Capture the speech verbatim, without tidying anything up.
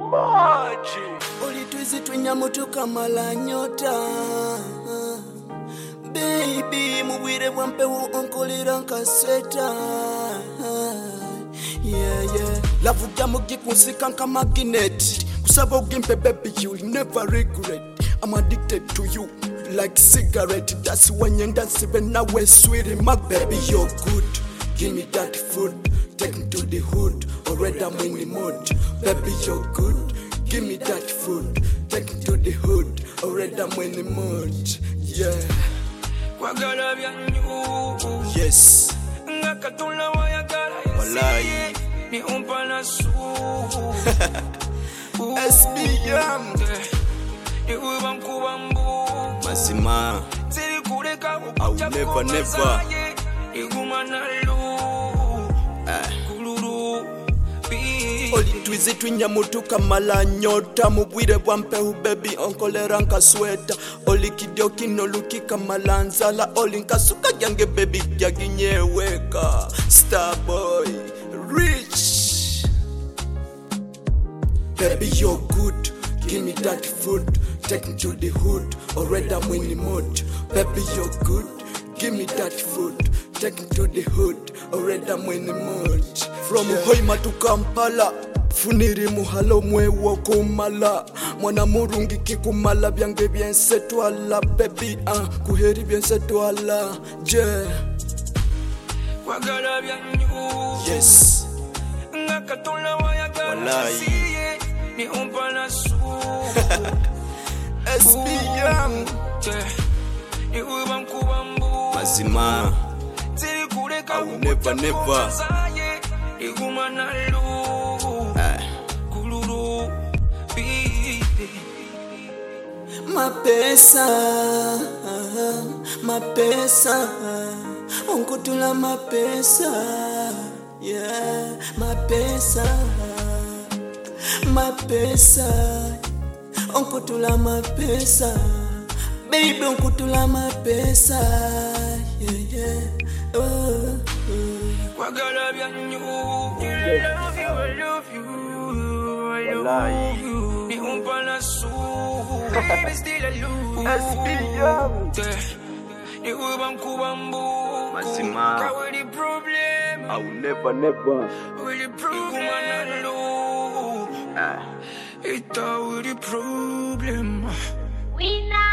Maji Ulitwizi twenyamoto kama la nyota. Baby mubwire bwampewo onkolera nkasweta. Yeah yeah Lavuga mugikusika nka magnet. Kusaba ugimpe baby you'll never regret. I'm addicted to you like cigarette. That's when you dance even now we're sweet. My baby you're good. Give me that food. Take me to the hood. Already I'm in the mood. Baby you're good. Give me that food. Take me to the hood. Already I'm in the mood. Yeah. Yes. Walai. S B M. Mazima. I will never never. Olitwizi twenyamoto kama la nyota. Mubwire bwampeho baby onkolera nkasweta. Oli kidyoki noluki kama la nzala. Oli nkasuka jange baby jaginyeweka. Starboy Rich. Baby you're good. Give me that food. Take me to the hood. Already I'm in the mood. Baby you're good. Give me that food. Take me to the hood. Already I'm in the mood. From yeah. Hoima to Kampala. Funiri muhalo mwewo kumala. Mwana murungi kikumala. Byange bien setwala. Baby ah. Kuheri bien setwala. Yeah. Yes. Walai. S B M. Mazima. I will never never. Mapesa, mapesa, onkutula mapesa, yeah, mapesa, mapesa, onkutula mapesa, baby onkutula mapesa, yeah, yeah, oh, oh. I love you, I love you, I love you. Baby, still I lose. S B M. Mazima. I will never, never. Ah. It's all the problem. We now.